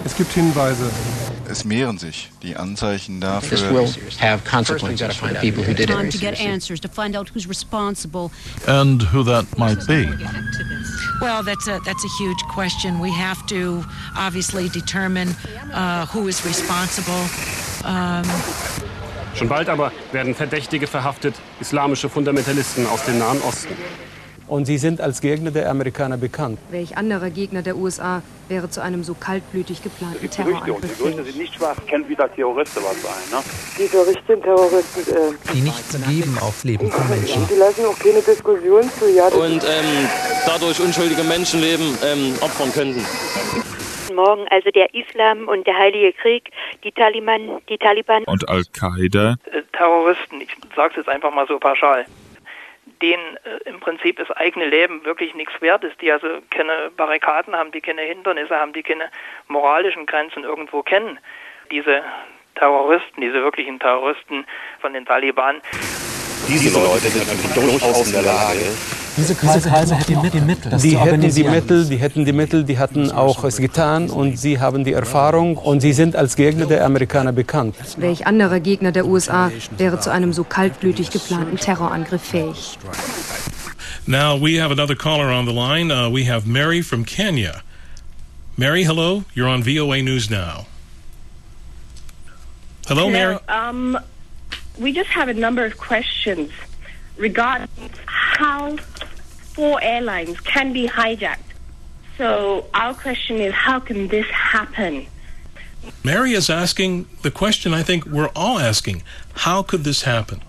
Es gibt Hinweise. Es mehren sich die Anzeichen dafür. This will have consequences for the people who did Time to it. get answers, to find out who's responsible. And who that might be. Well, that's a huge question. We have to obviously determine who is responsible. Schon bald aber werden Verdächtige verhaftet, islamische Fundamentalisten aus dem Nahen Osten. Und sie sind als Gegner der Amerikaner bekannt. Welch anderer Gegner der USA wäre zu einem so kaltblütig geplanten Terrorangriff Die Gerüchte sind nicht wahr. Kennt wieder Terroristen was sein, ne? Die berichten Terroristen, die nichts geben auf Leben von Menschen. Die lassen auch keine Diskussion zu. Ja, und dadurch unschuldige Menschenleben opfern könnten. Morgen, also der Islam und der Heilige Krieg, die Taliban. Und Al-Qaida. Terroristen, ich sage es jetzt einfach mal so pauschal, denen im Prinzip das eigene Leben wirklich nichts wert ist, die also keine Barrikaden haben, die keine Hindernisse haben, die keine moralischen Grenzen irgendwo kennen. Diese Terroristen, diese wirklichen Terroristen von den Taliban. Diese Leute sind durchaus in der Lage. Diese Kreise hätten die Mittel. Die hätten die Mittel, die hatten auch es getan und sie haben die Erfahrung und sie sind als Gegner der Amerikaner bekannt. Welch anderer Gegner der USA wäre zu einem so kaltblütig geplanten Terrorangriff fähig? Now we have another caller on the line. We have Mary from Kenya. Mary, hello. You're on VOA News Now. Hello, Mary. We just have a number of questions regarding how 4 airlines can be hijacked. So our question is, how can this happen? Mary is asking the question I think we're all asking. How could this happen?